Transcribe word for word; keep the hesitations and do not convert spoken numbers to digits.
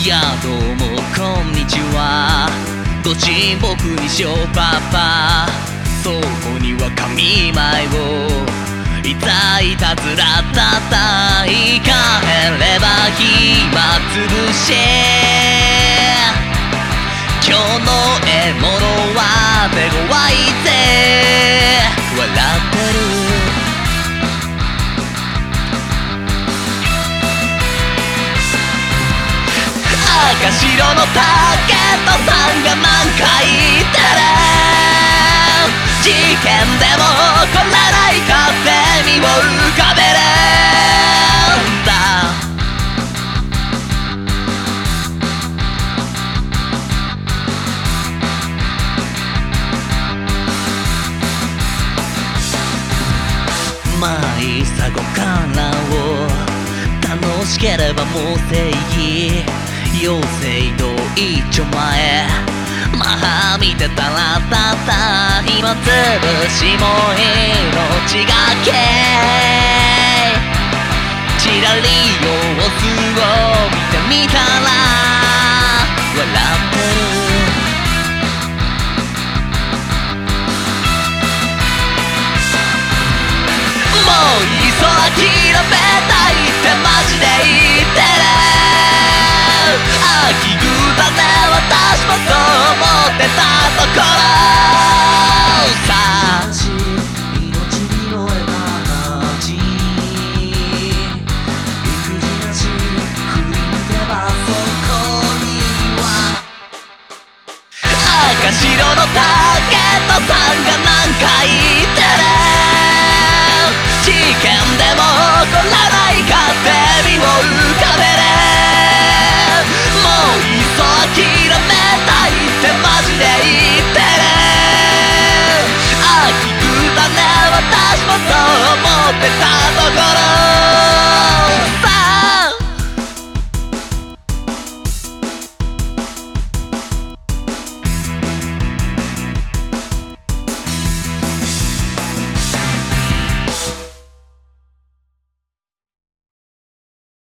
やどうもこんにちは、ご神木にしようパパ、そこには神前をいたいたずら叩いかへれば暇つぶし、今日の獲物は手強いぜ笑ってる。赤白のターゲットさんが満開てる、事件でもこらないかって身を浮かべるんだ。舞いさごからを楽しければもう正義、妖精と一丁前マハ見てたらたった暇つぶしも命がけ、ちらり様子を見てみたら笑ってる。もういいぞ諦めたいってマジで言ってる。奇遇だね私もそう思ってたところさ、命拾えた話理不尽なし振り抜けばそこには赤白のターゲットさんが